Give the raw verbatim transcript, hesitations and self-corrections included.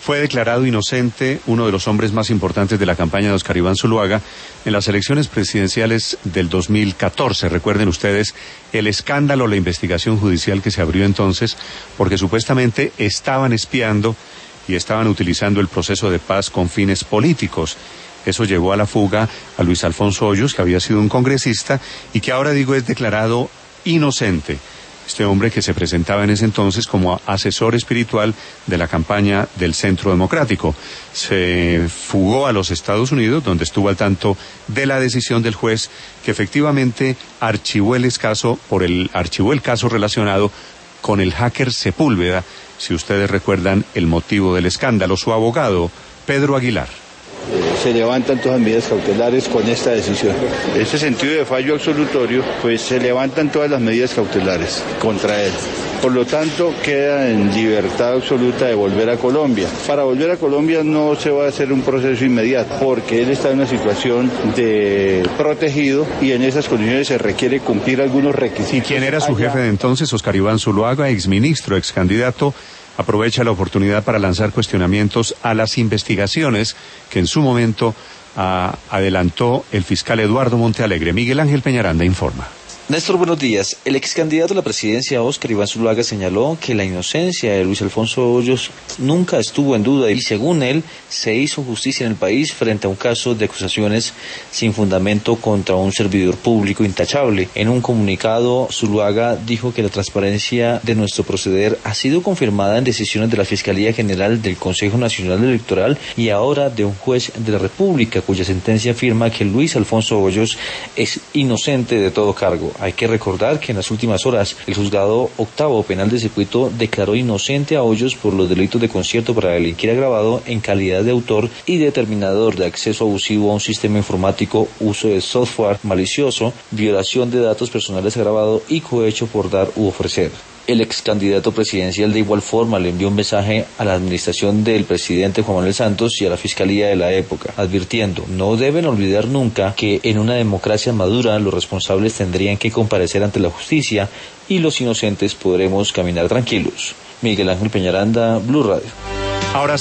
Fue declarado inocente uno de los hombres más importantes de la campaña de Óscar Iván Zuluaga en las elecciones presidenciales del dos mil catorce. Recuerden ustedes el escándalo, la investigación judicial que se abrió entonces, porque supuestamente estaban espiando y estaban utilizando el proceso de paz con fines políticos. Eso llevó a la fuga a Luis Alfonso Hoyos, que había sido un congresista y que ahora, digo, es declarado inocente. Este hombre que se presentaba en ese entonces como asesor espiritual de la campaña del Centro Democrático. Se fugó a los Estados Unidos, donde estuvo al tanto de la decisión del juez que efectivamente archivó el caso por el archivó el caso relacionado con el hacker Sepúlveda. Si ustedes recuerdan el motivo del escándalo, su abogado, Pedro Aguilar. Se levantan todas las medidas cautelares con esta decisión. En este sentido de fallo absolutorio, pues se levantan todas las medidas cautelares contra él. Por lo tanto, queda en libertad absoluta de volver a Colombia. Para volver a Colombia no se va a hacer un proceso inmediato, porque él está en una situación de protegido y en esas condiciones se requiere cumplir algunos requisitos. ¿Y quién era su jefe de entonces? Óscar Iván Zuluaga, exministro, excandidato. Aprovecha la oportunidad para lanzar cuestionamientos a las investigaciones que en su momento ah, adelantó el fiscal Eduardo Montealegre. Miguel Ángel Peñaranda informa. Néstor, buenos días. El ex candidato a la presidencia, Óscar Iván Zuluaga, señaló que la inocencia de Luis Alfonso Hoyos nunca estuvo en duda y, según él, se hizo justicia en el país frente a un caso de acusaciones sin fundamento contra un servidor público intachable. En un comunicado, Zuluaga dijo que la transparencia de nuestro proceder ha sido confirmada en decisiones de la Fiscalía General del Consejo Nacional Electoral y ahora de un juez de la República, cuya sentencia afirma que Luis Alfonso Hoyos es inocente de todo cargo. Hay que recordar que en las últimas horas el juzgado octavo penal de circuito declaró inocente a Hoyos por los delitos de concierto para delinquir agravado en calidad de autor y determinador de acceso abusivo a un sistema informático, uso de software malicioso, violación de datos personales agravado y cohecho por dar u ofrecer. El ex candidato presidencial de igual forma le envió un mensaje a la administración del presidente Juan Manuel Santos y a la fiscalía de la época, advirtiendo: no deben olvidar nunca que en una democracia madura los responsables tendrían que comparecer ante la justicia y los inocentes podremos caminar tranquilos. Miguel Ángel Peñaranda, Blue Radio. Ahora